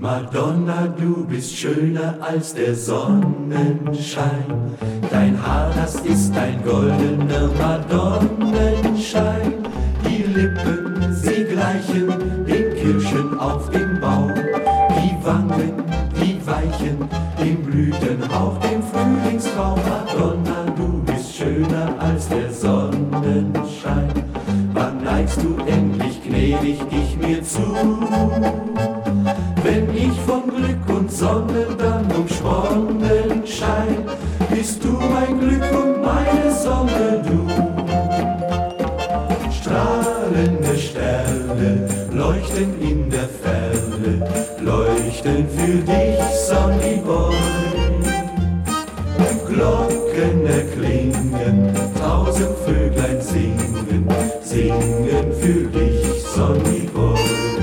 Madonna, du bist schöner als der Sonnenschein. Dein Haar, das ist ein goldener Madonnenschein. Die Lippen, sie gleichen den Kirschen auf dem Baum. Die Wangen, die weichen dem Blütenhauch, dem Frühlingstraum. Madonna, du bist schöner als der Sonnenschein. Wann neigst du endlich gnädig dich mir zu? Wenn ich von Glück und Sonne dann umsponnen schein, bist du mein Glück und meine Sonne, du. Strahlende Sterne leuchten in der Ferne, leuchten für dich, Sonny Boy. Glocken erklingen, 1000 Vöglein singen, singen für dich, Sonny Boy.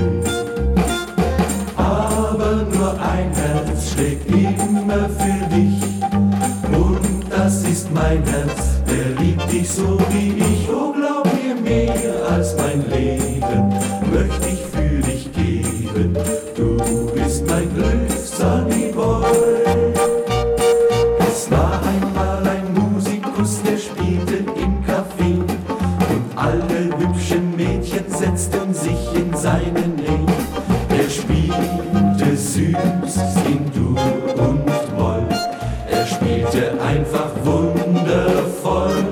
Ein Herz schlägt immer für dich, und das ist mein Herz, der liebt dich so wie ich. Oh, glaub mir, mehr als mein Leben möchte ich für dich geben. Du bist mein Glück, Sonny Boy. Es war einmal ein Musikus, der spielte im Café, und alle hübschen Mädchen setzten sich in seine Nähe. Er spielte süß in Dur und Moll, er spielte einfach wundervoll.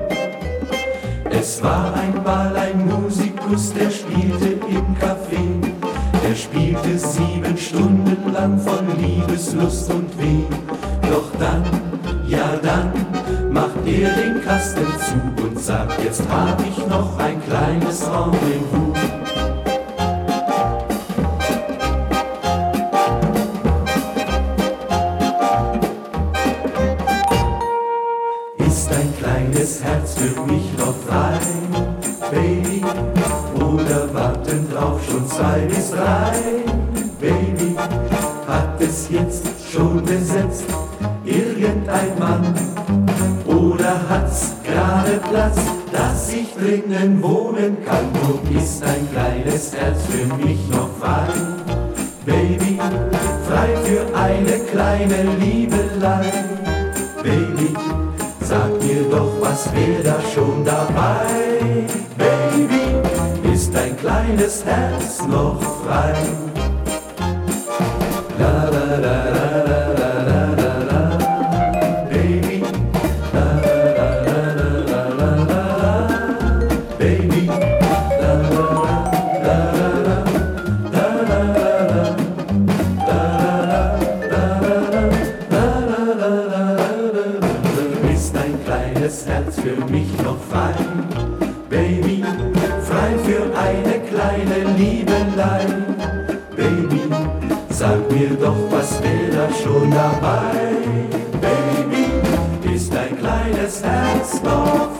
Es war einmal ein Musikus, der spielte im Café, er spielte 7 Stunden lang von Liebeslust und Weh. Doch dann, ja dann, macht er den Kasten zu und sagt, jetzt hab ich noch ein kleines Rendezvous. Ist ein kleines Herz für mich noch frei, Baby? Oder warten drauf schon 2 bis 3, Baby? Hat es jetzt schon besetzt irgendein Mann? Oder hat's gerade Platz, dass ich drinnen wohnen kann? Wo ist ein kleines Herz für mich noch frei, Baby? Frei für eine kleine Liebelei, Baby? Sag mir doch, was wär da schon dabei, Baby? Ist dein kleines Herz noch frei? La la la la la la la la, Baby. La la la la la la la, Baby. La la la la la la la la la. Ist ein kleines Herz für mich noch frei, Baby? Frei für eine kleine Liebelei, Baby? Sag mir doch, was wär da schon dabei, Baby? Ist ein kleines Herz noch